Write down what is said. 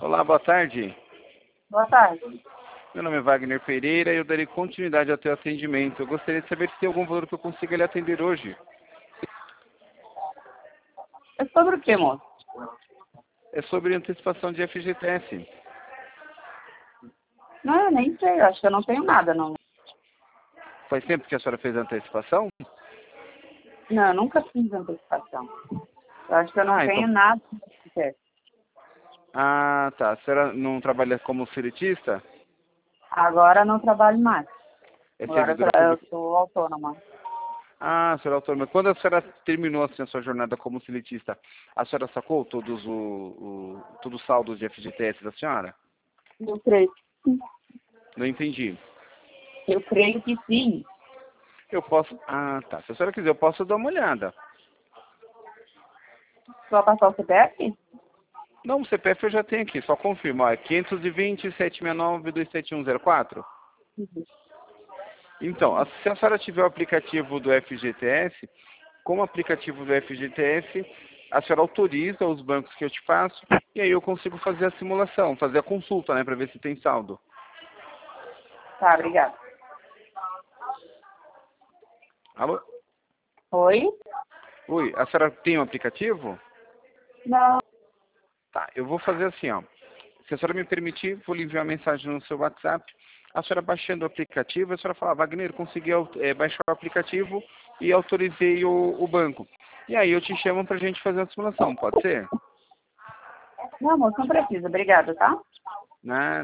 Olá, boa tarde. Boa tarde. Meu nome é Wagner Pereira e eu darei continuidade ao teu atendimento. Eu gostaria de saber se tem algum valor que eu consiga lhe atender hoje. É sobre o que, moço? É sobre antecipação de FGTS. Não, eu nem sei, eu acho que eu não tenho nada, não. Faz tempo que a senhora fez a antecipação? Não, eu nunca fiz antecipação. Eu acho que eu não Ah, então... tenho nada. Ah, tá. A senhora não trabalha como seletista? Agora eu não trabalho mais. É Agora servidora eu pública? sou autônoma. Ah, senhora autônoma. Quando a senhora terminou assim, a sua jornada como seletista, a senhora sacou todos todo o saldo de FGTS da senhora? Eu creio. Não entendi. Eu creio que sim. Eu posso... Ah, tá. Se a senhora quiser, eu posso dar uma olhada. Só passar o CPF? Não, o CPF eu já tenho aqui, só confirma. Ó, é 520-769-27104. Uhum. Então, se a senhora tiver o aplicativo do FGTS, com o aplicativo do FGTS, a senhora autoriza os bancos que eu te passo, e aí eu consigo fazer a simulação, fazer a consulta, né, para ver se tem saldo. Tá, obrigada. Alô? Oi? Oi, a senhora tem um aplicativo? Não. Tá, eu vou fazer assim, ó. Se a senhora me permitir, vou lhe enviar uma mensagem no seu WhatsApp. A senhora baixando o aplicativo, a senhora fala, Wagner, consegui baixar o aplicativo e autorizei o banco. E aí eu te chamo pra gente fazer a simulação, pode ser? Não, moço, não precisa. Obrigada, tá? Né?